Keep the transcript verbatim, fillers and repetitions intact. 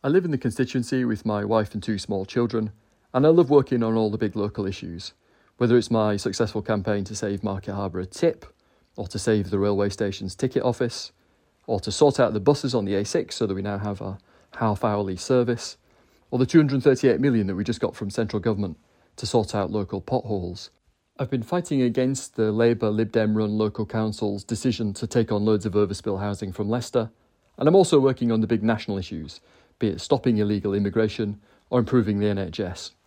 I live in the constituency with my wife and two small children, and I love working on all the big local issues, whether it's my successful campaign to save Market Harbour a tip, or to save the railway station's ticket office, or to sort out the buses on the A six so that we now have a half-hourly service, or the two hundred thirty-eight million that we just got from central government to sort out local potholes. I've been fighting against the Labour Lib Dem run local council's decision to take on loads of overspill housing from Leicester, and I'm also working on the big national issues, be it stopping illegal immigration or improving the N H S.